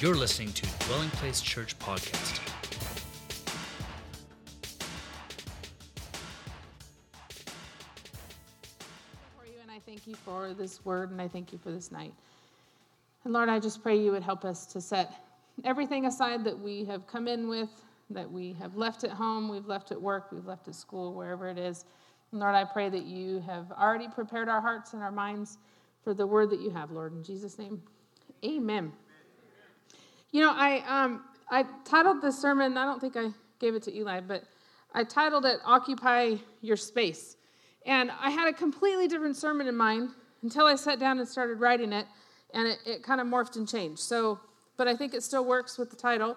You're listening to Dwelling Place Church Podcast. For you, and I thank you for this word, and I thank you for this night. And Lord, I just pray you would help us to set everything aside that we have come in with, that we have left at home, we've left at work, we've left at school, wherever it is. And Lord, I pray that you have already prepared our hearts and our minds for the word that you have, Lord. In Jesus' name, amen. You know, I titled this sermon, I don't think I gave it to Eli, but I titled it, Occupy Your Space. And I had a completely different sermon in mind until I sat down and started writing it, and it kind of morphed and changed. So, but I think it still works with the title.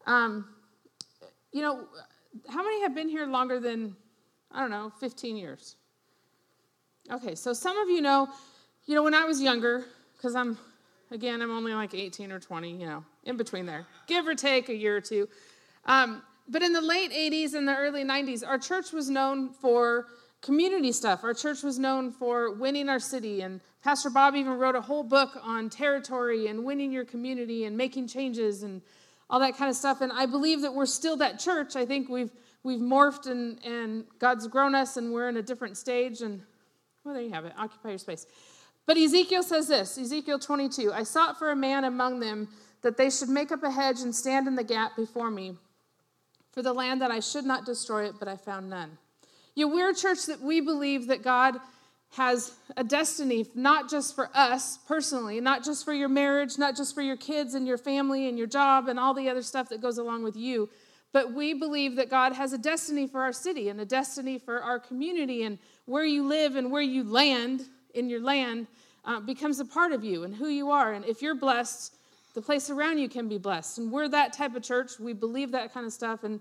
You know, how many have been here longer than, 15 years? Okay, so some of you know, when I was younger, because I'm only like 18 or 20, in between there, give or take a year or two. But in the late 80s and the early 90s, our church was known for community stuff. Our church was known for winning our city, and Pastor Bob even wrote a whole book on territory and winning your community and making changes and all that kind of stuff. And I believe that we're still that church. I think we've morphed and God's grown us, and we're in a different stage. And well, there you have it. Occupy your space. But Ezekiel says this, Ezekiel 22, I sought for a man among them that they should make up a hedge and stand in the gap before me for the land that I should not destroy it, but I found none. We're a church that we believe that God has a destiny, not just for us personally, not just for your marriage, not just for your kids and your family and your job and all the other stuff that goes along with you, but we believe that God has a destiny for our city and a destiny for our community, and where you live and where you land in your land becomes a part of you and who you are. And if you're blessed, the place around you can be blessed. And we're that type of church. We believe that kind of stuff. And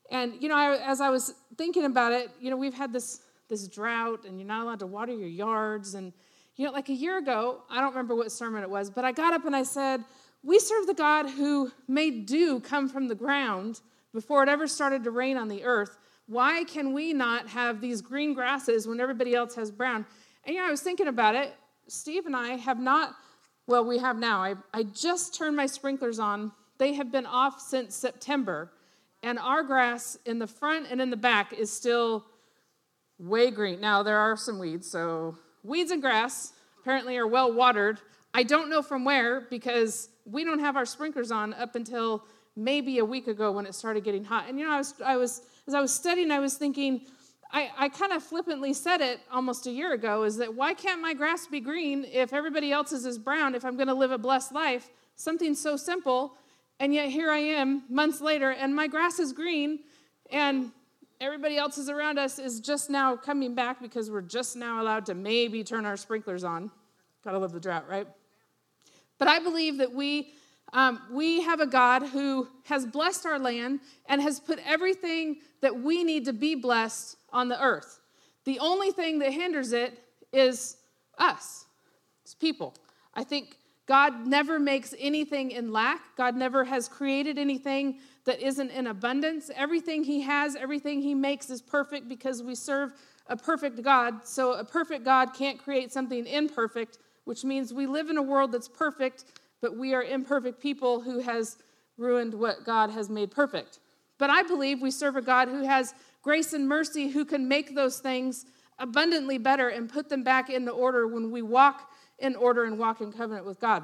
as I was thinking about it, we've had this drought, and you're not allowed to water your yards. And, like a year ago, I don't remember what sermon it was, but I got up and I said, we serve the God who made dew come from the ground before it ever started to rain on the earth. Why can we not have these green grasses when everybody else has brown? And, I was thinking about it. Steve and I have not, well, we have now. I just turned my sprinklers on. They have been off since September. And our grass in the front and in the back is still way green. Now, there are some weeds. So weeds and grass apparently are well watered. I don't know from where, because we don't have our sprinklers on up until maybe a week ago when it started getting hot. And, as I was studying, I was thinking, I kind of flippantly said it almost a year ago, is that why can't my grass be green if everybody else's is brown, if I'm going to live a blessed life? Something so simple, and yet here I am months later, and my grass is green, and everybody else's around us is just now coming back because we're just now allowed to maybe turn our sprinklers on. Gotta love the drought, right? But I believe that we have a God who has blessed our land and has put everything that we need to be blessed on the earth. The only thing that hinders it is us. It's people. I think God never makes anything in lack. God never has created anything that isn't in abundance. Everything he has, everything he makes is perfect because we serve a perfect God. So a perfect God can't create something imperfect, which means we live in a world that's perfect, but we are imperfect people who has ruined what God has made perfect. But I believe we serve a God who has grace and mercy, who can make those things abundantly better and put them back into order when we walk in order and walk in covenant with God.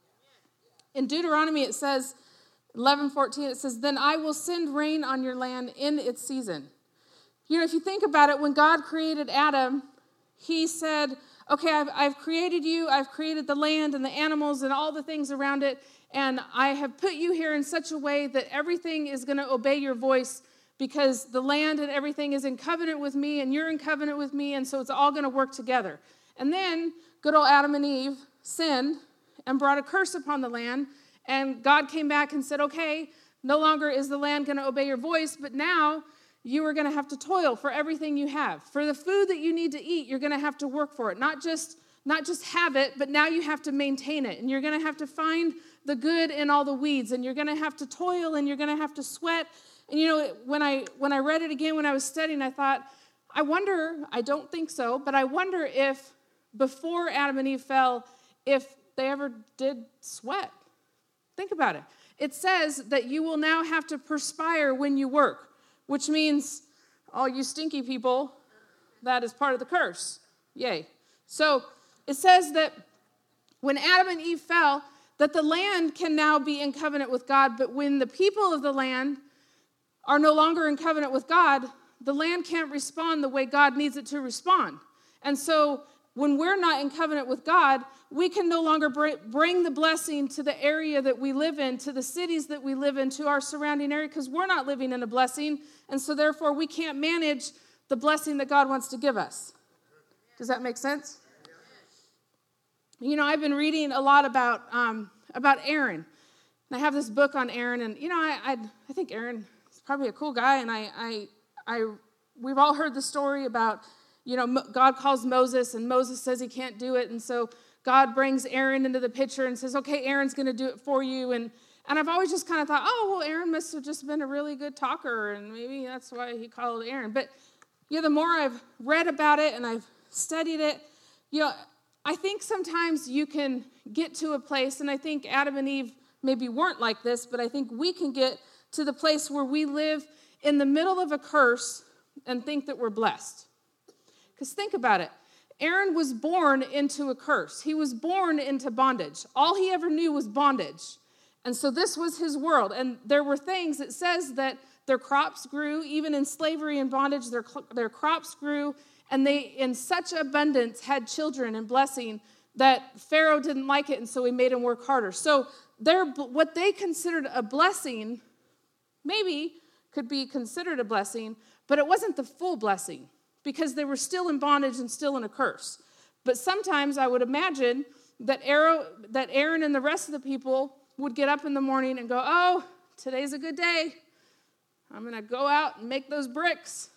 In Deuteronomy, it says, 11:14, it says, then I will send rain on your land in its season. If you think about it, when God created Adam, he said, okay, I've created you, I've created the land and the animals and all the things around it, and I have put you here in such a way that everything is going to obey your voice, because the land and everything is in covenant with me, and you're in covenant with me, and so it's all going to work together. And then good old Adam and Eve sinned and brought a curse upon the land, and God came back and said, okay, no longer is the land going to obey your voice, but now you are going to have to toil for everything you have. For the food that you need to eat, you're going to have to work for it. Not just have it, but now you have to maintain it. And you're going to have to find the good in all the weeds, and you're going to have to toil, and you're going to have to sweat. And when I read it again, when I was studying, I thought, I don't think so, but I wonder if before Adam and Eve fell, if they ever did sweat. Think about it. It says that you will now have to perspire when you work, which means all you stinky people, that is part of the curse. Yay. So it says that when Adam and Eve fell, that the land can now be in covenant with God, but when the people of the land are no longer in covenant with God, the land can't respond the way God needs it to respond. And so when we're not in covenant with God, we can no longer bring the blessing to the area that we live in, to the cities that we live in, to our surrounding area, because we're not living in a blessing. And so therefore, we can't manage the blessing that God wants to give us. Does that make sense? You know, I've been reading a lot about Aaron. And I have this book on Aaron, and you know, I think Aaron is probably a cool guy, and we've all heard the story about, you know, God calls Moses, and Moses says he can't do it, and so God brings Aaron into the picture and says, okay, Aaron's going to do it for you, and I've always just kind of thought, oh, well, Aaron must have just been a really good talker, and maybe that's why he called Aaron. But you know, the more I've read about it and I've studied it, you know, I think sometimes you can get to a place, and I think Adam and Eve maybe weren't like this, but I think we can get to the place where we live in the middle of a curse and think that we're blessed. Because think about it. Aaron was born into a curse. He was born into bondage. All he ever knew was bondage. And so this was his world. And there were things, it says that their crops grew, even in slavery and bondage, their crops grew, and they, in such abundance, had children and blessing that Pharaoh didn't like it, and so he made them work harder. So what they considered a blessing maybe could be considered a blessing, but it wasn't the full blessing because they were still in bondage and still in a curse. But sometimes I would imagine that Aaron and the rest of the people would get up in the morning and go, oh, today's a good day. I'm going to go out and make those bricks.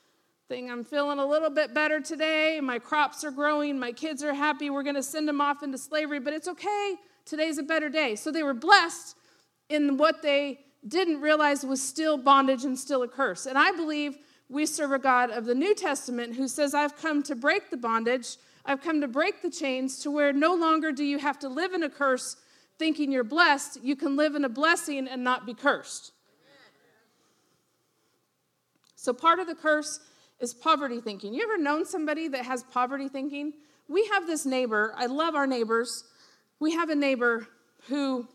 I'm feeling a little bit better today. My crops are growing. My kids are happy. We're going to send them off into slavery, but it's okay. Today's a better day. So they were blessed in what they didn't realize was still bondage and still a curse. And I believe we serve a God of the New Testament who says, I've come to break the bondage. I've come to break the chains to where no longer do you have to live in a curse thinking you're blessed. You can live in a blessing and not be cursed. So part of the curse is poverty thinking. You ever known somebody that has poverty thinking? We have this neighbor. I love our neighbors. We have a neighbor who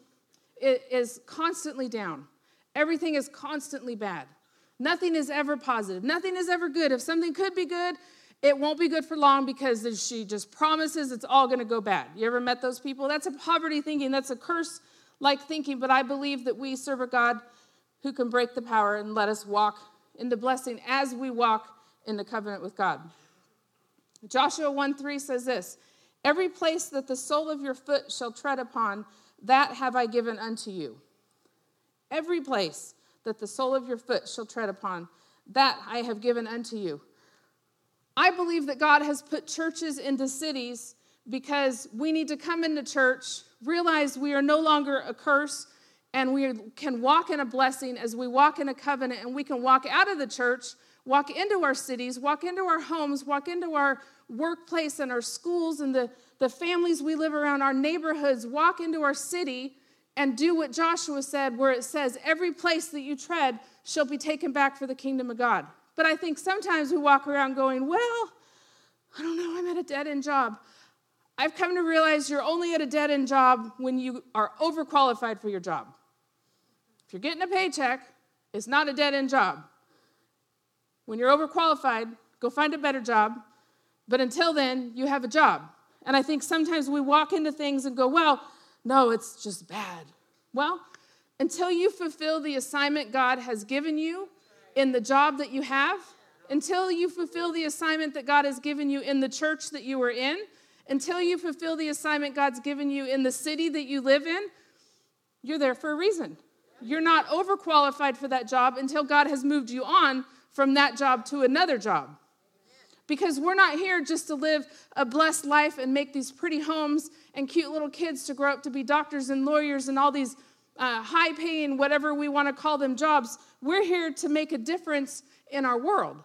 is constantly down. Everything is constantly bad. Nothing is ever positive. Nothing is ever good. If something could be good, it won't be good for long because she just promises it's all going to go bad. You ever met those people? That's a poverty thinking. That's a curse-like thinking. But I believe that we serve a God who can break the power and let us walk in the blessing as we walk in the covenant with God. Joshua 1:3 says this, every place that the sole of your foot shall tread upon, that have I given unto you. Every place that the sole of your foot shall tread upon, that I have given unto you. I believe that God has put churches into cities because we need to come into church, realize we are no longer a curse, and we can walk in a blessing as we walk in a covenant, and we can walk out of the church, walk into our cities, walk into our homes, walk into our workplace and our schools and the families we live around, our neighborhoods, walk into our city and do what Joshua said, where it says, every place that you tread shall be taken back for the kingdom of God. But I think sometimes we walk around going, well, I don't know, I'm at a dead-end job. I've come to realize you're only at a dead-end job when you are overqualified for your job. If you're getting a paycheck, it's not a dead-end job. When you're overqualified, go find a better job. But until then, you have a job. And I think sometimes we walk into things and go, well, no, it's just bad. Well, until you fulfill the assignment God has given you in the job that you have, until you fulfill the assignment that God has given you in the church that you are in, until you fulfill the assignment God's given you in the city that you live in, you're there for a reason. You're not overqualified for that job until God has moved you on from that job to another job. Because we're not here just to live a blessed life and make these pretty homes and cute little kids to grow up to be doctors and lawyers and all these high-paying, whatever we want to call them, jobs. We're here to make a difference in our world.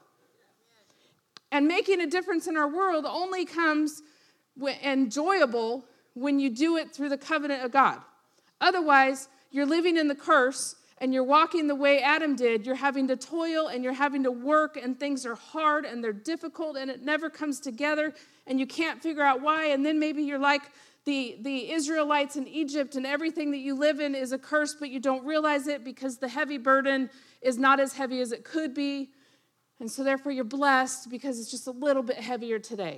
And making a difference in our world only comes enjoyable when you do it through the covenant of God. Otherwise, you're living in the curse and you're walking the way Adam did, you're having to toil and you're having to work and things are hard and they're difficult and it never comes together and you can't figure out why. And then maybe you're like the Israelites in Egypt and everything that you live in is a curse, but you don't realize it because the heavy burden is not as heavy as it could be. And so therefore you're blessed because it's just a little bit heavier today.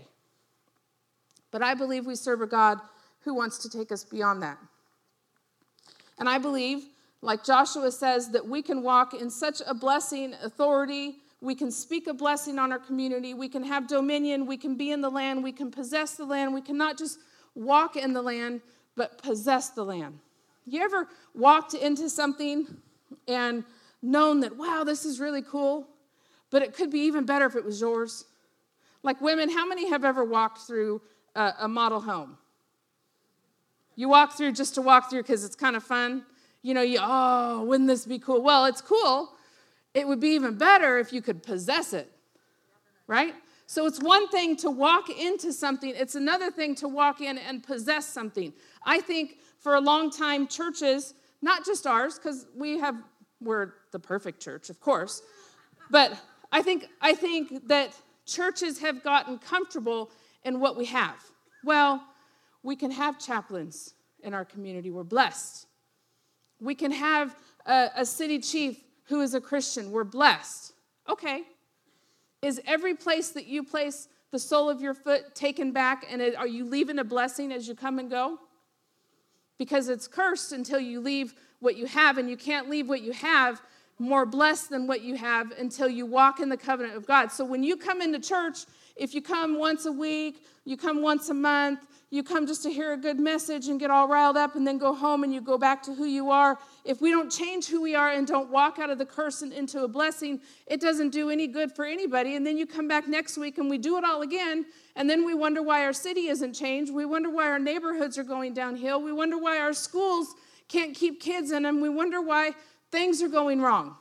But I believe we serve a God who wants to take us beyond that. And I believe, like Joshua says, that we can walk in such a blessing, authority. We can speak a blessing on our community. We can have dominion. We can be in the land. We can possess the land. We can not just walk in the land, but possess the land. You ever walked into something and known that, wow, this is really cool, but it could be even better if it was yours? Like women, how many have ever walked through a model home? You walk through just to walk through because it's kind of fun. You know, wouldn't this be cool? Well, it's cool. It would be even better if you could possess it, right? So it's one thing to walk into something. It's another thing to walk in and possess something. I think for a long time, churches, not just ours, because we're the perfect church, of course, but I think that churches have gotten comfortable in what we have. Well, we can have chaplains in our community. We're blessed. We can have a city chief who is a Christian. We're blessed. Okay. Is every place that you place the sole of your foot taken back, and are you leaving a blessing as you come and go? Because it's cursed until you leave what you have, and you can't leave what you have more blessed than what you have until you walk in the covenant of God. So when you come into church, if you come once a week, you come once a month, you come just to hear a good message and get all riled up and then go home and you go back to who you are. If we don't change who we are and don't walk out of the curse and into a blessing, it doesn't do any good for anybody. And then you come back next week and we do it all again. And then we wonder why our city isn't changed. We wonder why our neighborhoods are going downhill. We wonder why our schools can't keep kids in them. We wonder why things are going wrong.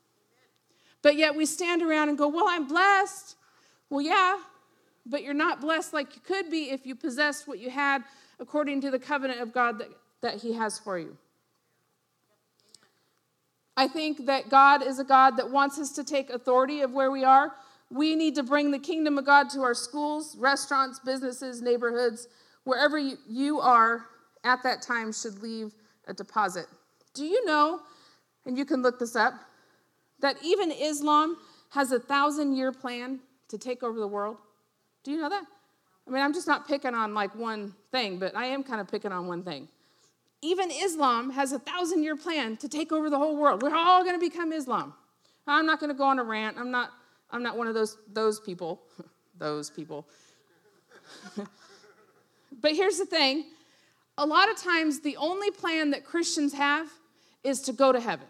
But yet we stand around and go, well, I'm blessed. Well, yeah. But you're not blessed like you could be if you possessed what you had according to the covenant of God that he has for you. I think that God is a God that wants us to take authority of where we are. We need to bring the kingdom of God to our schools, restaurants, businesses, neighborhoods. Wherever you are at that time should leave a deposit. Do you know, and you can look this up, that even Islam has a 1,000-year plan to take over the world? Do you know that? I mean, I'm just not picking on like one thing, but I am kind of picking on one thing. Even Islam has a 1,000-year plan to take over the whole world. We're all going to become Islam. I'm not going to go on a rant. I'm not one of those people. Those people. But here's the thing. A lot of times, the only plan that Christians have is to go to heaven.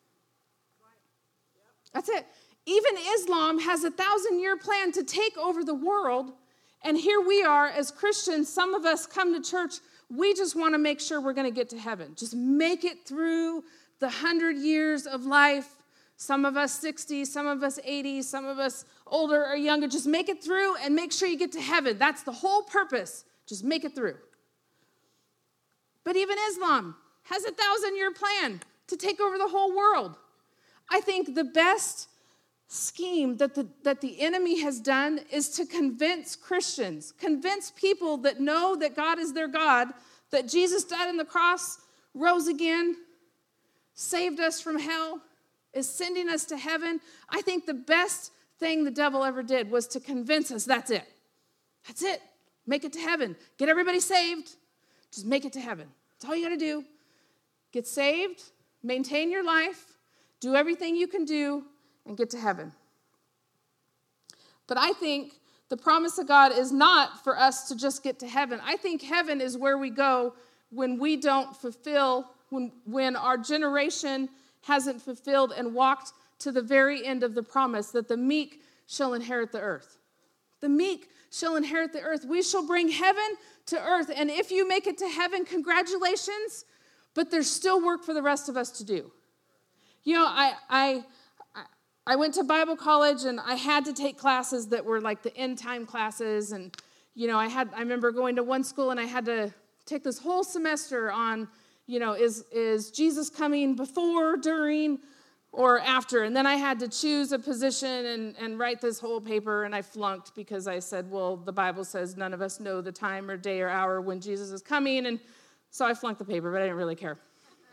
That's it. Even Islam has a 1,000-year plan to take over the world, and here we are as Christians. Some of us come to church, we just want to make sure we're going to get to heaven. Just make it through the 100 years of life. Some of us 60, some of us 80, some of us older or younger. Just make it through and make sure you get to heaven. That's the whole purpose. Just make it through. But even Islam has a 1,000-year plan to take over the whole world. I think the best scheme that the enemy has done is to convince Christians, convince people that know that God is their God, that Jesus died on the cross, rose again, saved us from hell, is sending us to heaven. I think the best thing the devil ever did was to convince us that's it. That's it. Make it to heaven. Get everybody saved. Just make it to heaven. That's all you got to do. Get saved, maintain your life, do everything you can do, and get to heaven. But I think the promise of God is not for us to just get to heaven. I think heaven is where we go when we don't fulfill, when our generation hasn't fulfilled and walked to the very end of the promise that the meek shall inherit the earth. The meek shall inherit the earth. We shall bring heaven to earth. And if you make it to heaven, congratulations, but there's still work for the rest of us to do. You know, I went to Bible college and I had to take classes that were like the end time classes. And, you know, I remember going to one school and I had to take this whole semester on, is Jesus coming before, during, or after? And then I had to choose a position and write this whole paper, and I flunked because I said, well, the Bible says none of us know the time or day or hour when Jesus is coming, and so I flunked the paper, but I didn't really care.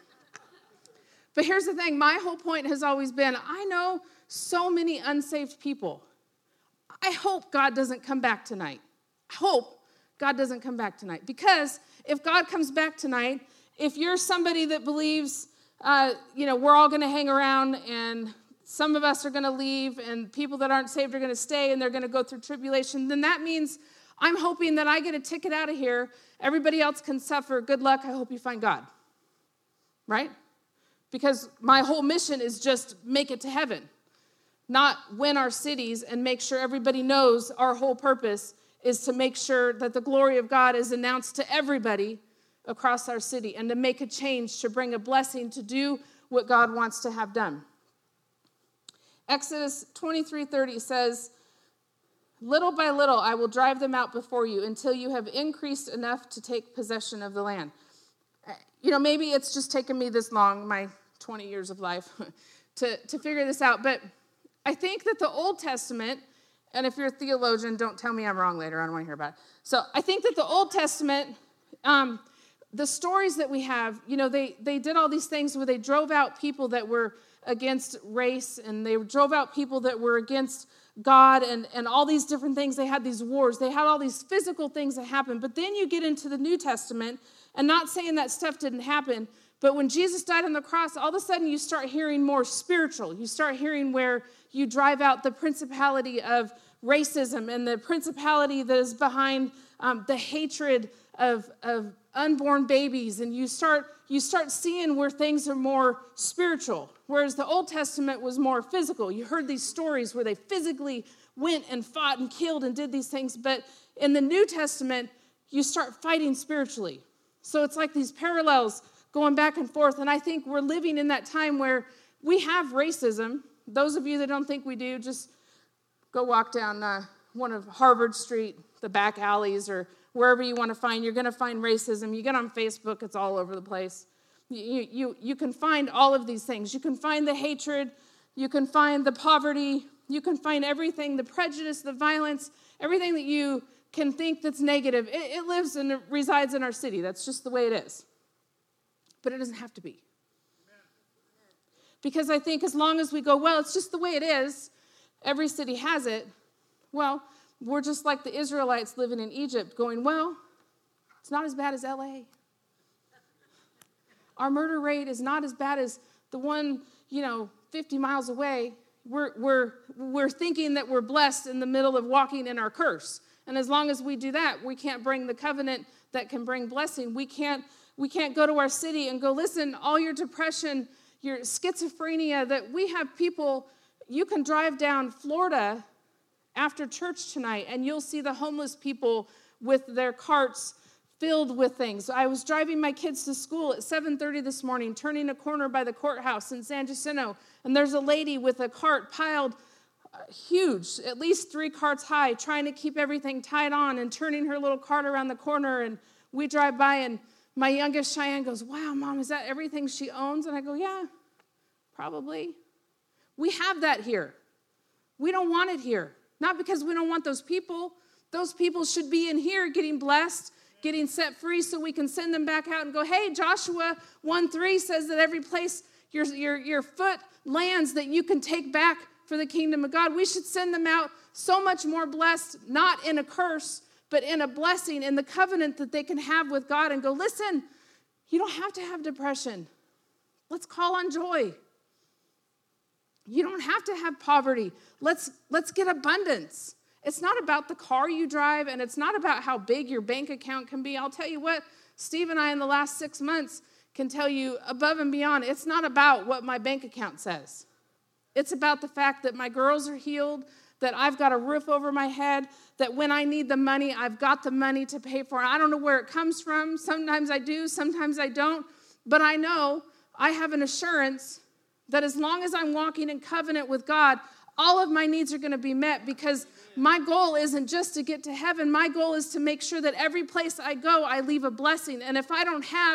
But here's the thing. My whole point has always been, I know so many unsaved people. I hope God doesn't come back tonight. I hope God doesn't come back tonight. Because if God comes back tonight, if you're somebody that believes, we're all going to hang around and some of us are going to leave and people that aren't saved are going to stay and they're going to go through tribulation, then that means I'm hoping that I get a ticket out of here. Everybody else can suffer. Good luck. I hope you find God. Right? Because my whole mission is just make it to heaven, not win our cities and make sure everybody knows our whole purpose is to make sure that the glory of God is announced to everybody across our city and to make a change, to bring a blessing, to do what God wants to have done. Exodus 23:30 says, little by little I will drive them out before you until you have increased enough to take possession of the land. Maybe it's just taken me this long, my 20 years of life, to figure this out. But I think that the Old Testament, and if you're a theologian, don't tell me I'm wrong later. I don't want to hear about it. So I think that the Old Testament, the stories that we have, they did all these things where they drove out people that were against race, and they drove out people that were against God, and all these different things. They had these wars. They had all these physical things that happened. But then you get into the New Testament, and not saying that stuff didn't happen, but when Jesus died on the cross, all of a sudden you start hearing more spiritual. You start hearing where you drive out the principality of racism and the principality that is behind the hatred of unborn babies. And you start seeing where things are more spiritual, whereas the Old Testament was more physical. You heard these stories where they physically went and fought and killed and did these things. But in the New Testament, you start fighting spiritually. So it's like these parallels going back and forth. And I think we're living in that time where we have racism. Those of you that don't think we do, just go walk down one of Harvard Street, the back alleys, or wherever you want to find. You're going to find racism. You get on Facebook, it's all over the place. You can find all of these things. You can find the hatred. You can find the poverty. You can find everything, the prejudice, the violence, everything that you can think that's negative. It lives and it resides in our city. That's just the way it is. But it doesn't have to be. Because I think as long as we go, well, it's just the way it is, every city has it, well, we're just like the Israelites living in Egypt going, well, it's not as bad as LA. Our murder rate is not as bad as the one, 50 miles away. We're thinking that we're blessed in the middle of walking in our curse. And as long as we do that, we can't bring the covenant that can bring blessing. We can't go to our city and go, listen, all your depression, your schizophrenia, that we have people, you can drive down Florida after church tonight and you'll see the homeless people with their carts filled with things. I was driving my kids to school at 7:30 this morning, turning a corner by the courthouse in San Jacinto, and there's a lady with a cart piled huge, at least 3 carts high, trying to keep everything tied on and turning her little cart around the corner, and we drive by, and my youngest Cheyenne goes, wow, Mom, is that everything she owns? And I go, yeah, probably. We have that here. We don't want it here. Not because we don't want those people. Those people should be in here getting blessed, getting set free, so we can send them back out and go, hey, Joshua 1:3 says that every place your foot lands that you can take back for the kingdom of God. We should send them out so much more blessed, not in a curse, but in a blessing, in the covenant that they can have with God, and go, listen, you don't have to have depression. Let's call on joy. You don't have to have poverty. Let's get abundance. It's not about the car you drive, and it's not about how big your bank account can be. I'll tell you what, Steve and I in the last 6 months can tell you above and beyond, it's not about what my bank account says. It's about the fact that my girls are healed, that I've got a roof over my head, that when I need the money, I've got the money to pay for it. I don't know where it comes from. Sometimes I do, sometimes I don't. But I know I have an assurance that as long as I'm walking in covenant with God, all of my needs are going to be met, because my goal isn't just to get to heaven. My goal is to make sure that every place I go, I leave a blessing. And if I don't have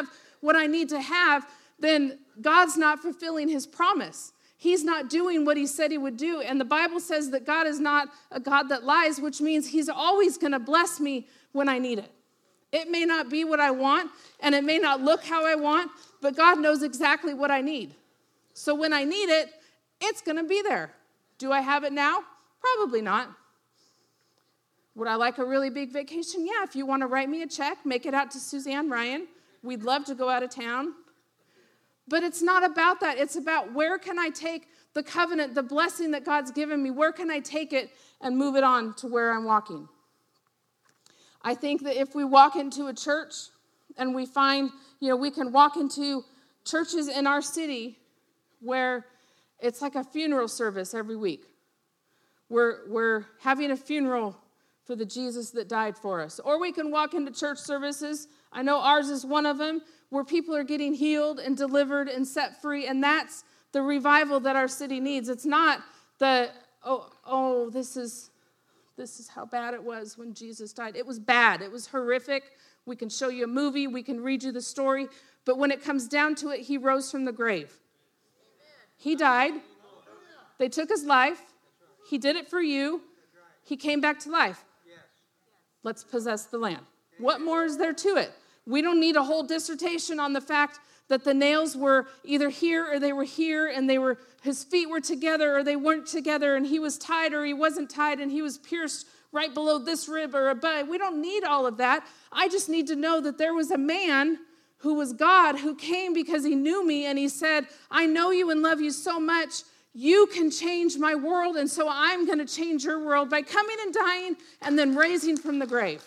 what I need to have, then God's not fulfilling his promise. He's not doing what he said he would do. And the Bible says that God is not a God that lies, which means he's always going to bless me when I need it. It may not be what I want, and it may not look how I want, but God knows exactly what I need. So when I need it, it's going to be there. Do I have it now? Probably not. Would I like a really big vacation? Yeah, if you want to write me a check, make it out to Suzanne Ryan. We'd love to go out of town. But it's not about that. It's about where can I take the covenant, the blessing that God's given me, where can I take it and move it on to where I'm walking? I think that if we walk into a church and we find, we can walk into churches in our city where it's like a funeral service every week. We're having a funeral for the Jesus that died for us. Or we can walk into church services, I know ours is one of them, where people are getting healed and delivered and set free, and that's the revival that our city needs. It's not the, this is how bad it was when Jesus died. It was bad. It was horrific. We can show you a movie. We can read you the story. But when it comes down to it, he rose from the grave. He died. They took his life. He did it for you. He came back to life. Let's possess the land. What more is there to it? We don't need a whole dissertation on the fact that the nails were either here or they were here, and his feet were together or they weren't together, and he was tied or he wasn't tied, and he was pierced right below this rib or above. We don't need all of that. I just need to know that there was a man who was God who came because he knew me, and he said, I know you and love you so much. You can change my world, and so I'm going to change your world by coming and dying and then raising from the grave.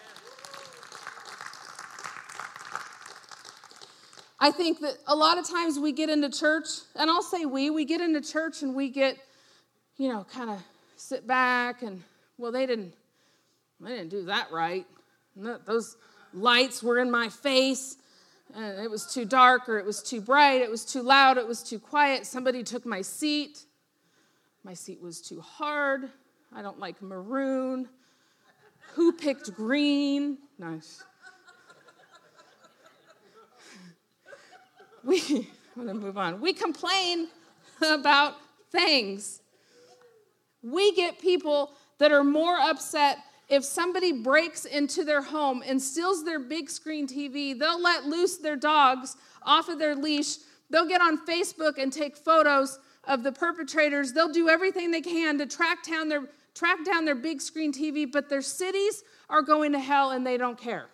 I think that a lot of times we get into church, and I'll say we get into church and we get, kind of sit back and, they didn't do that right. Those lights were in my face, and it was too dark, or it was too bright, it was too loud, it was too quiet. Somebody took my seat. My seat was too hard. I don't like maroon. Who picked green? Nice. I'm going to move on. We complain about things. We get people that are more upset if somebody breaks into their home and steals their big screen TV. They'll let loose their dogs off of their leash. They'll get on Facebook and take photos of the perpetrators. They'll do everything they can to track down their big screen TV, but their cities are going to hell and they don't care.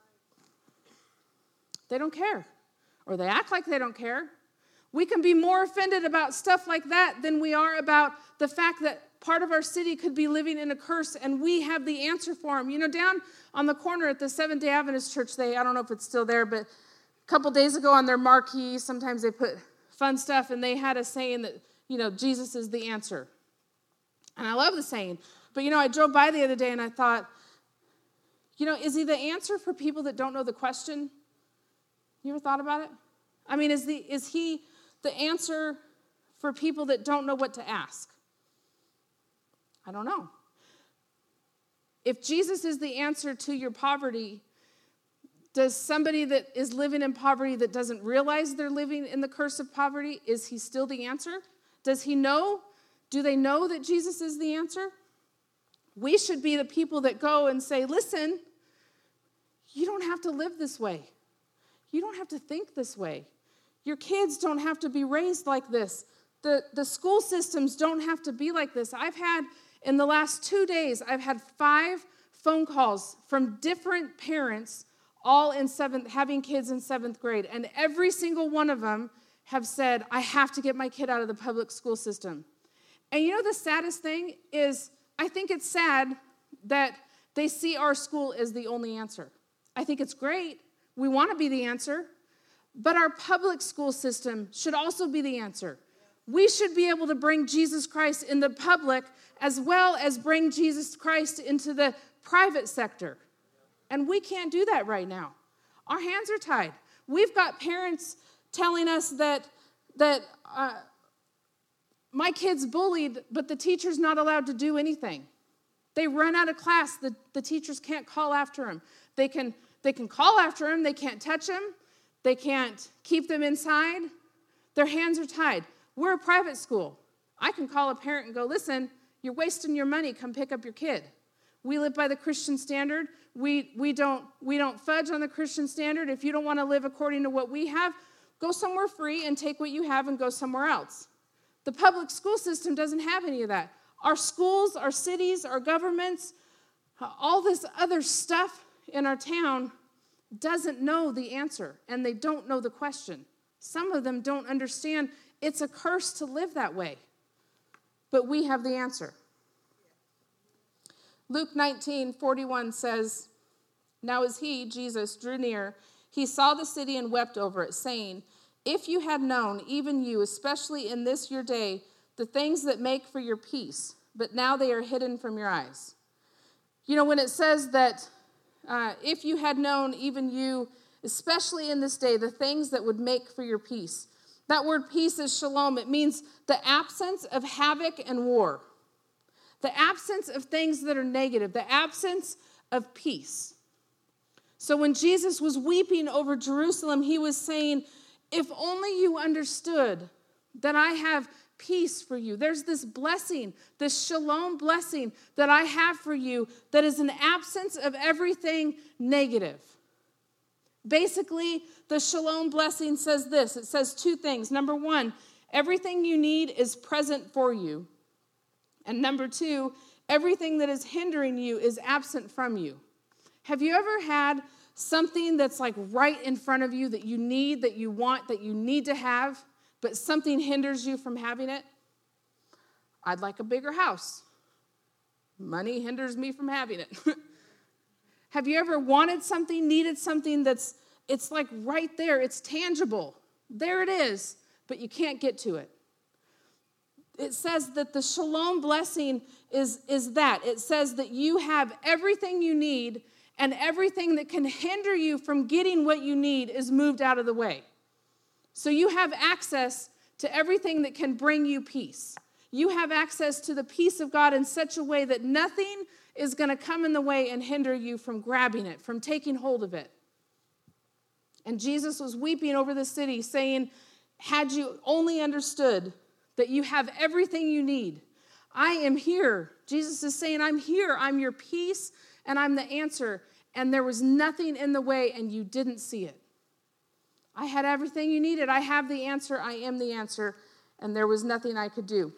They don't care. Or they act like they don't care. We can be more offended about stuff like that than we are about the fact that part of our city could be living in a curse, and we have the answer for them. Down on the corner at the Seventh-day Adventist Church, I don't know if it's still there, but a couple days ago on their marquee, sometimes they put fun stuff, and they had a saying that, Jesus is the answer. And I love the saying. But, I drove by the other day, and I thought, is he the answer for people that don't know the question? You ever thought about it? I mean, is he the answer for people that don't know what to ask? I don't know. If Jesus is the answer to your poverty, does somebody that is living in poverty that doesn't realize they're living in the curse of poverty, is he still the answer? Does he know? Do they know that Jesus is the answer? We should be the people that go and say, listen, you don't have to live this way. You don't have to think this way. Your kids don't have to be raised like this. The school systems don't have to be like this. In the last 2 days, I've had 5 phone calls from different parents, all having kids in 7th grade. And every single one of them have said, I have to get my kid out of the public school system. And the saddest thing is, I think it's sad that they see our school as the only answer. I think it's great. We want to be the answer. But our public school system should also be the answer. We should be able to bring Jesus Christ in the public as well as bring Jesus Christ into the private sector. And we can't do that right now. Our hands are tied. We've got parents telling us that my kid's bullied, but the teacher's not allowed to do anything. They run out of class. The teachers can't call after him. They can call after him. They can't touch him. They can't keep them inside. Their hands are tied. We're a private school. I can call a parent and go, listen, you're wasting your money. Come pick up your kid. We live by the Christian standard. We don't fudge on the Christian standard. If you don't want to live according to what we have, go somewhere free and take what you have and go somewhere else. The public school system doesn't have any of that. Our schools, our cities, our governments, all this other stuff in our town doesn't know the answer, and they don't know the question. Some of them don't understand it's a curse to live that way. But we have the answer. Luke 19:41 says, now as he, Jesus, drew near, he saw the city and wept over it, saying, if you had known, even you, especially in this your day, the things that make for your peace, but now they are hidden from your eyes. You know, when it says that if you had known, even you, especially in this day, the things that would make for your peace. That word peace is shalom. It means the absence of havoc and war. The absence of things that are negative. The absence of peace. So when Jesus was weeping over Jerusalem, he was saying, if only you understood that I have peace for you. There's this blessing, this shalom blessing that I have for you that is an absence of everything negative. Basically, the shalom blessing says this. It says two things. Number one, everything you need is present for you. And number two, everything that is hindering you is absent from you. Have you ever had something that's like right in front of you that you need, that you want, that you need to have, but something hinders you from having it? I'd like a bigger house. Money hinders me from having it. Have you ever wanted something, needed something it's like right there, it's tangible. There it is, but you can't get to it. It says that the shalom blessing is that. It says that you have everything you need, and everything that can hinder you from getting what you need is moved out of the way. So you have access to everything that can bring you peace. You have access to the peace of God in such a way that nothing is going to come in the way and hinder you from grabbing it, from taking hold of it. And Jesus was weeping over the city, saying, had you only understood that you have everything you need. I am here. Jesus is saying, I'm here. I'm your peace, and I'm the answer. And there was nothing in the way, and you didn't see it. I had everything you needed. I have the answer. I am the answer. And there was nothing I could do.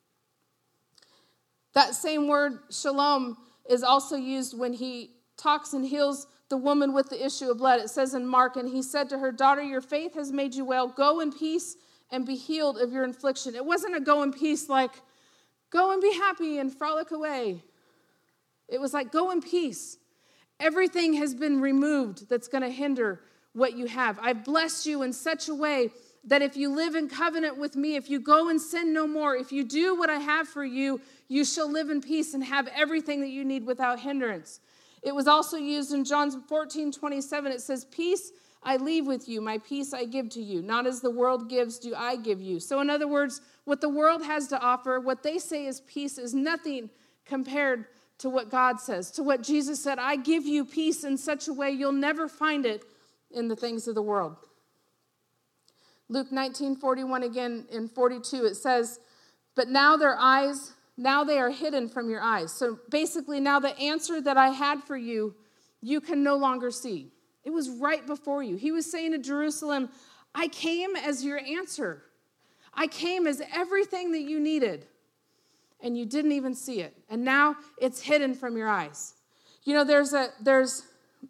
That same word, shalom, is also used when he talks and heals the woman with the issue of blood. It says in Mark, and he said to her, daughter, your faith has made you well. Go in peace and be healed of your affliction. It wasn't a go in peace like, go and be happy and frolic away. It was like, go in peace. Everything has been removed that's going to hinder what you have. I've blessed you in such a way that if you live in covenant with me, if you go and sin no more, if you do what I have for you, you shall live in peace and have everything that you need without hindrance. It was also used in John 14:27. It says, peace I leave with you, my peace I give to you. Not as the world gives, do I give you. So in other words, what the world has to offer, what they say is peace, is nothing compared to what God says, to what Jesus said. I give you peace in such a way you'll never find it in the things of the world. Luke 19:41 again in 42, it says, but now they are hidden from your eyes. So basically now the answer that I had for you, you can no longer see. It was right before you. He was saying to Jerusalem, I came as your answer. I came as everything that you needed. And you didn't even see it. And now it's hidden from your eyes. You know, there's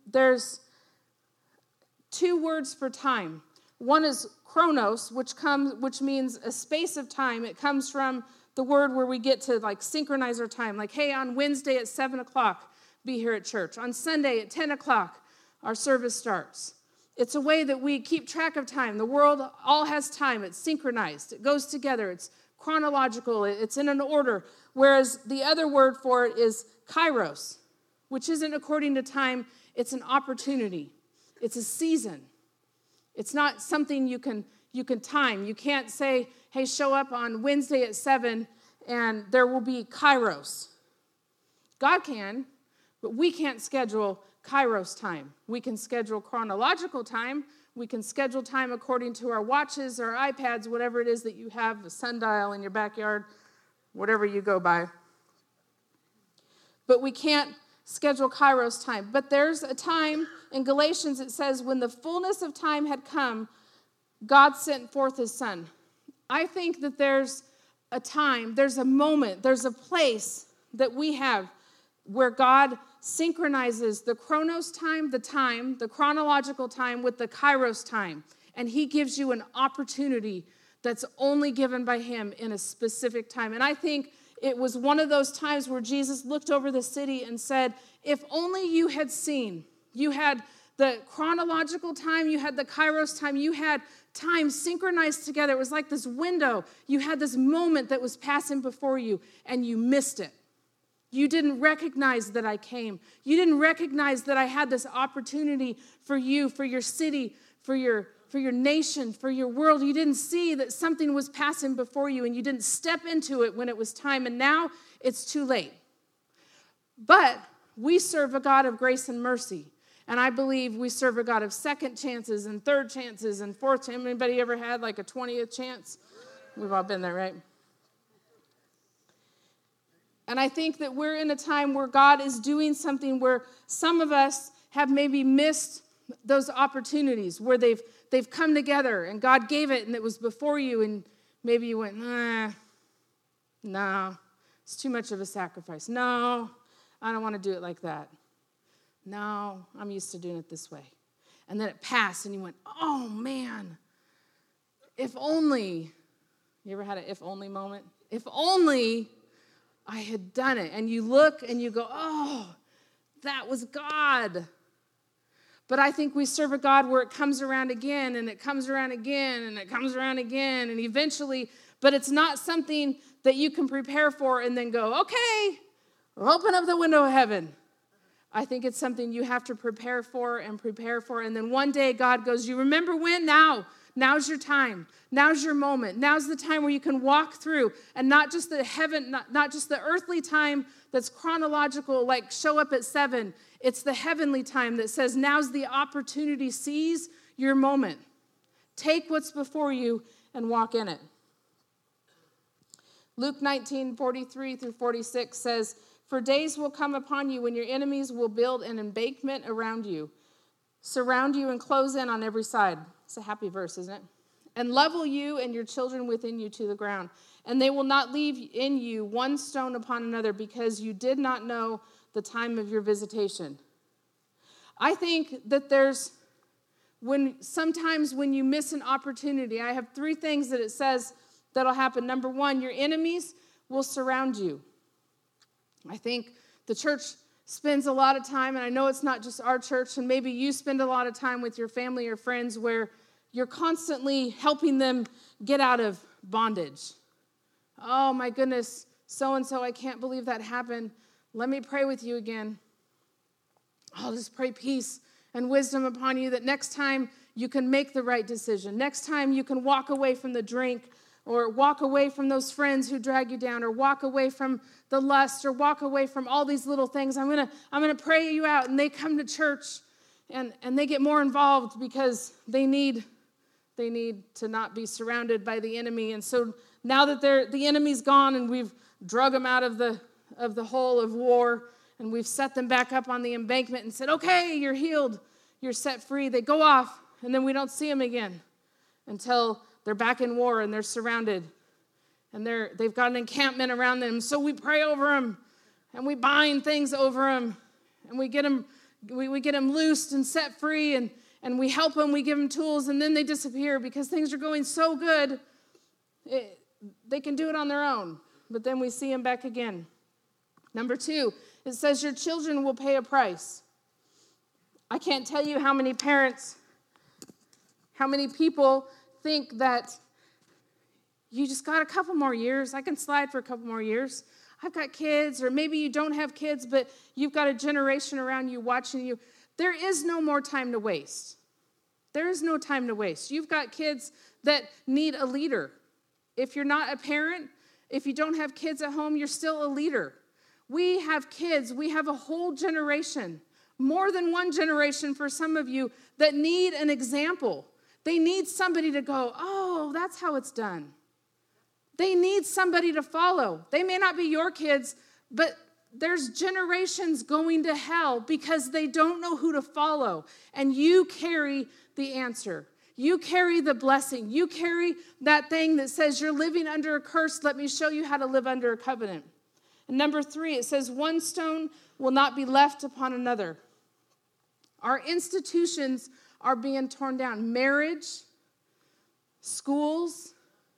two words for time. One is chronos, which means a space of time. It comes from the word where we get to like synchronize our time. Like, hey, on Wednesday at 7 o'clock, be here at church. On Sunday at 10 o'clock, our service starts. It's a way that we keep track of time. The world all has time. It's synchronized. It goes together. It's chronological. It's in an order. Whereas the other word for it is kairos, which isn't according to time. It's an opportunity. It's a season. It's not something you can time. You can't say, hey, show up on Wednesday at 7 and there will be kairos. God can, but we can't schedule Kairos time. We can schedule chronological time. We can schedule time according to our watches or iPads, whatever it is that you have, a sundial in your backyard, whatever you go by. But we can't schedule Kairos time. But there's a time in Galatians, it says, when the fullness of time had come, God sent forth his son. I think that there's a time, there's a moment, there's a place that we have where God synchronizes the chronos time, the chronological time with the Kairos time. And he gives you an opportunity that's only given by him in a specific time. And I think it was one of those times where Jesus looked over the city and said, if only you had seen, you had the chronological time, you had the Kairos time, you had time synchronized together. It was like this window. You had this moment that was passing before you, and you missed it. You didn't recognize that I came. You didn't recognize that I had this opportunity for you, for your city, for your nation, for your world. You didn't see that something was passing before you, and you didn't step into it when it was time, and now it's too late. But we serve a God of grace and mercy, and I believe we serve a God of second chances and third chances and fourth chances. Anybody ever had like a 20th chance? We've all been there, right? And I think that we're in a time where God is doing something where some of us have maybe missed those opportunities where they've come together and God gave it and it was before you and maybe you went, no, it's too much of a sacrifice. No, I don't want to do it like that. No, I'm used to doing it this way. And then it passed and you went, oh man, if only. You ever had an if only moment? If only I had done it. And you look and you go, oh, that was God. But I think we serve a God where it comes around again, and it comes around again, and it comes around again, and eventually, but it's not something that you can prepare for and then go, okay, open up the window of heaven. I think it's something you have to prepare for, and then one day God goes, you remember when? Now. Now's your time. Now's your moment. Now's the time where you can walk through, and not just the heaven, not just the earthly time that's chronological, like show up at 7. It's the heavenly time that says, now's the opportunity. Seize your moment. Take what's before you and walk in it. Luke 19:43-46 says, for days will come upon you when your enemies will build an embankment around you, surround you and close in on every side. It's a happy verse, isn't it? And level you and your children within you to the ground. And they will not leave in you one stone upon another because you did not know the time of your visitation. I think that sometimes when you miss an opportunity, I have 3 things that it says that'll happen. Number 1, your enemies will surround you. I think the church spends a lot of time, and I know it's not just our church, and maybe you spend a lot of time with your family or friends where you're constantly helping them get out of bondage. Oh my goodness, so-and-so, I can't believe that happened. Let me pray with you again. I'll just pray peace and wisdom upon you that next time you can make the right decision. Next time you can walk away from the drink, or walk away from those friends who drag you down, or walk away from the lust, or walk away from all these little things. I'm gonna pray you out. And they come to church and they get more involved because they need to not be surrounded by the enemy. And so now that the enemy's gone and we've drug them out of the hole of war and we've set them back up on the embankment and said, okay, you're healed, you're set free. They go off and then we don't see them again until they're back in war and they're surrounded and they've got an encampment around them. So we pray over them and we bind things over them and we get them loosed and set free and we help them, we give them tools, and then they disappear because things are going so good, they can do it on their own. But then we see them back again. Number 2, it says your children will pay a price. I can't tell you how many people think that you just got a couple more years. I can slide for a couple more years. I've got kids, or maybe you don't have kids, but you've got a generation around you watching you. There is no more time to waste. There is no time to waste. You've got kids that need a leader. If you're not a parent, if you don't have kids at home, you're still a leader. We have kids. We have a whole generation more than one generation for some of you that need an example. They need somebody to go, oh, that's how it's done. They need somebody to follow. They may not be your kids, but there's generations going to hell because they don't know who to follow. And you carry the answer. You carry the blessing. You carry that thing that says you're living under a curse. Let me show you how to live under a covenant. And number 3, it says one stone will not be left upon another. Our institutions are being torn down. Marriage, schools,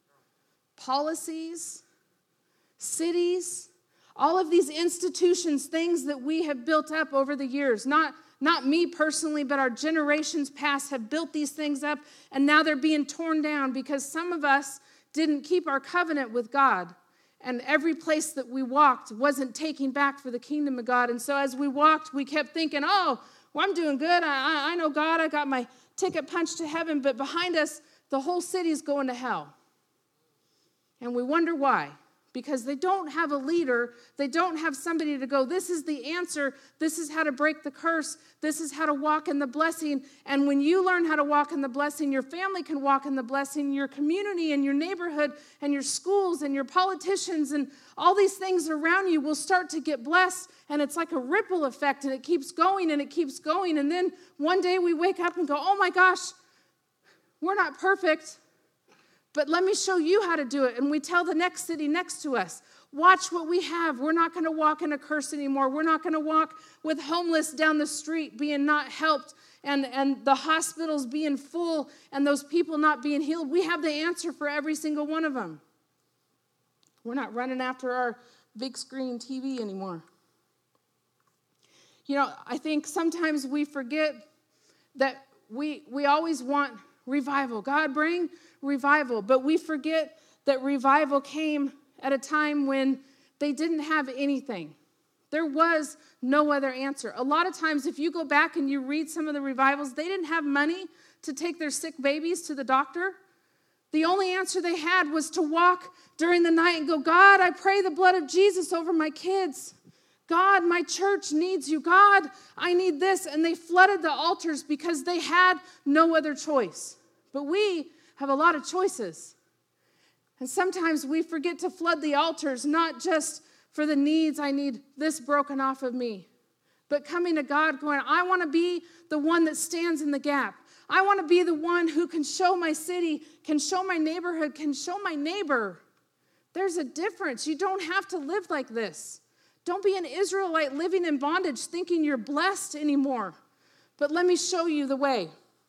policies, cities, all of these institutions, things that we have built up over the years. Not me personally, but our generations past have built these things up, and now they're being torn down because some of us didn't keep our covenant with God. And every place that we walked wasn't taking back for the kingdom of God. And so as we walked, we kept thinking, oh, well, I'm doing good. I know God. I got my ticket punched to heaven. But behind us, the whole city's going to hell. And we wonder why. Because they don't have a leader. They don't have somebody to go, this is the answer. This is how to break the curse. This is how to walk in the blessing. And when you learn how to walk in the blessing, your family can walk in the blessing, your community and your neighborhood and your schools and your politicians and all these things around you will start to get blessed. And it's like a ripple effect, and it keeps going and it keeps going. And then one day we wake up and go, oh my gosh, we're not perfect. But let me show you how to do it. And we tell the next city next to us, watch what we have. We're not going to walk in a curse anymore. We're not going to walk with homeless down the street being not helped and the hospitals being full and those people not being healed. We have the answer for every single one of them. We're not running after our big screen TV anymore. You know, I think sometimes we forget that we always want revival. God, bring revival. But we forget that revival came at a time when they didn't have anything. There was no other answer. A lot of times, if you go back and you read some of the revivals, they didn't have money to take their sick babies to the doctor. The only answer they had was to walk during the night and go, God, I pray the blood of Jesus over my kids. God, my church needs you. God, I need this. And they flooded the altars because they had no other choice. But we have a lot of choices. And sometimes we forget to flood the altars, not just for the needs, I need this broken off of me, but coming to God going, I want to be the one that stands in the gap. I want to be the one who can show my city, can show my neighborhood, can show my neighbor. There's a difference. You don't have to live like this. Don't be an Israelite living in bondage thinking you're blessed anymore. But let me show you the way.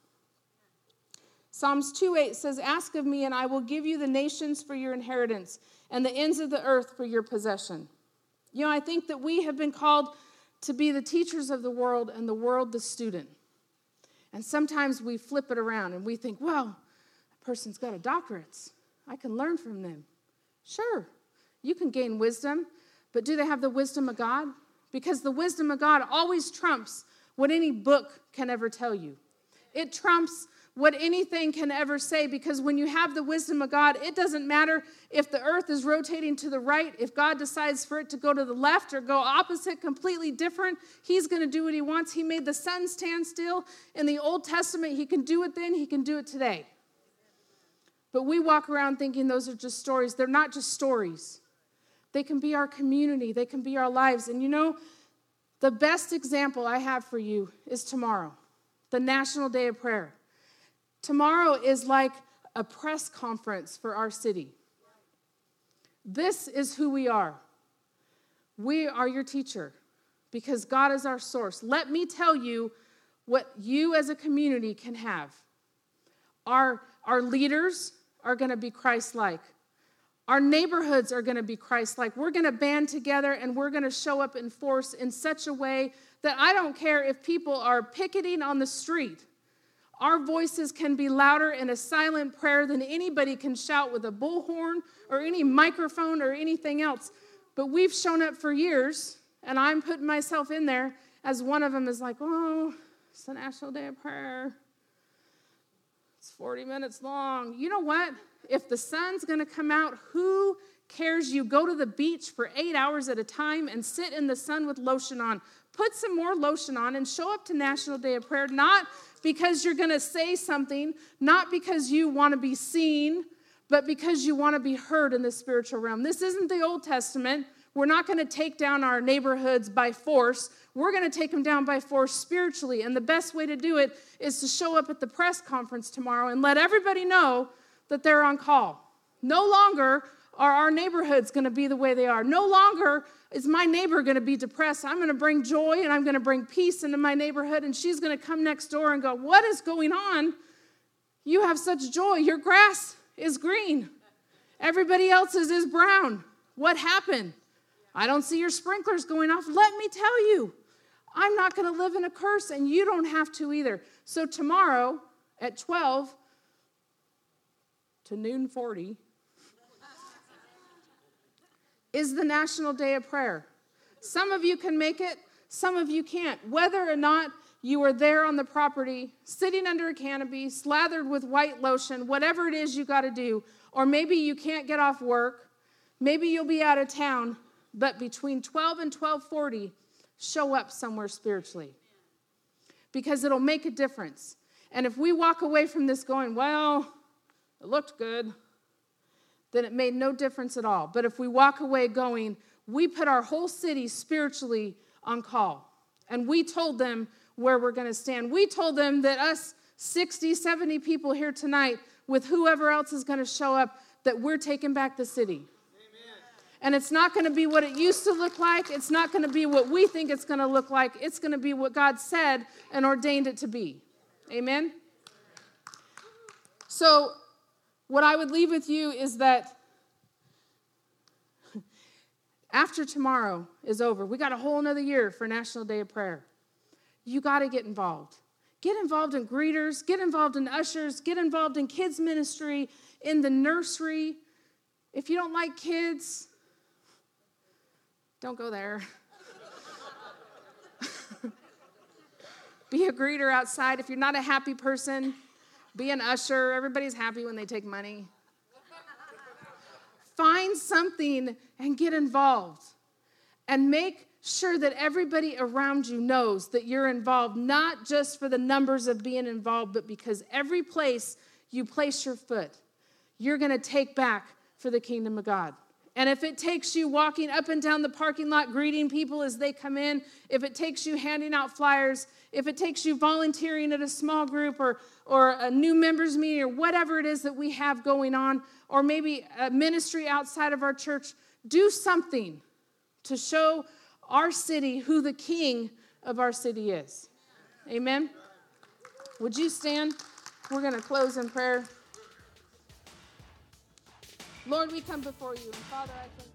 Psalms 2:8 says, ask of me and I will give you the nations for your inheritance and the ends of the earth for your possession. You know, I think that we have been called to be the teachers of the world and the world the student. And sometimes we flip it around and we think, well, that person's got a doctorate. I can learn from them. Sure, you can gain wisdom, but do they have the wisdom of God? Because the wisdom of God always trumps what any book can ever tell you. It trumps what anything can ever say, because when you have the wisdom of God, it doesn't matter if the earth is rotating to the right, if God decides for it to go to the left or go opposite, completely different, he's going to do what he wants. He made the sun stand still in the Old Testament. He can do it then, he can do it today. But we walk around thinking those are just stories. They're not just stories. They can be our community. They can be our lives. And you know, the best example I have for you is tomorrow, the National Day of Prayer. Tomorrow is like a press conference for our city. This is who we are. We are your teacher because God is our source. Let me tell you what you as a community can have. Our leaders are going to be Christ-like. Our neighborhoods are going to be Christ-like. We're going to band together and we're going to show up in force in such a way that I don't care if people are picketing on the street. Our voices can be louder in a silent prayer than anybody can shout with a bullhorn or any microphone or anything else. But we've shown up for years, and I'm putting myself in there as one of them is like, oh, it's the National Day of Prayer. It's 40 minutes long. You know what? If the sun's going to come out, who cares? You go to the beach for 8 hours at a time and sit in the sun with lotion on. put some more lotion on and show up to National Day of Prayer, not because you're going to say something, not because you want to be seen, but because you want to be heard in the spiritual realm. This isn't the Old Testament. We're not going to take down our neighborhoods by force. We're going to take them down by force spiritually. And the best way to do it is to show up at the press conference tomorrow and let everybody know that they're on call. No longer are our neighborhoods going to be the way they are. No longer is my neighbor going to be depressed. I'm going to bring joy and I'm going to bring peace into my neighborhood, and she's going to come next door and go, "What is going on? You have such joy. Your grass is green. Everybody else's is brown. What happened? I don't see your sprinklers going off." Let me tell you, I'm not going to live in a curse, and you don't have to either. So tomorrow at 12 to noon 40 is the National Day of Prayer. Some of you can make it, some of you can't. Whether or not you are there on the property, sitting under a canopy, slathered with white lotion, whatever it is you got to do, or maybe you can't get off work, maybe you'll be out of town, but between 12 and 12:40, show up somewhere spiritually, because it'll make a difference. And if we walk away from this going, "Well, it looked good," then it made no difference at all. But if we walk away going, "We put our whole city spiritually on call, and we told them where we're going to stand. We told them that us 60, 70 people here tonight, with whoever else is going to show up, that we're taking back the city." And it's not going to be what it used to look like. It's not going to be what we think it's going to look like. It's going to be what God said and ordained it to be. Amen? So what I would leave with you is that after tomorrow is over, we got a whole another year for National Day of Prayer. You got to get involved. Get involved in greeters. Get involved in ushers. Get involved in kids ministry, in the nursery. If you don't like kids, don't go there. Be a greeter outside. If you're not a happy person, be an usher. Everybody's happy when they take money. Find something and get involved. And make sure that everybody around you knows that you're involved, not just for the numbers of being involved, but because every place you place your foot, you're going to take back for the kingdom of God. And if it takes you walking up and down the parking lot greeting people as they come in, if it takes you handing out flyers, if it takes you volunteering at a small group or a new members meeting or whatever it is that we have going on, or maybe a ministry outside of our church, do something to show our city who the king of our city is. Amen? Would you stand? We're going to close in prayer. Lord, we come before you, and Father, I thank you.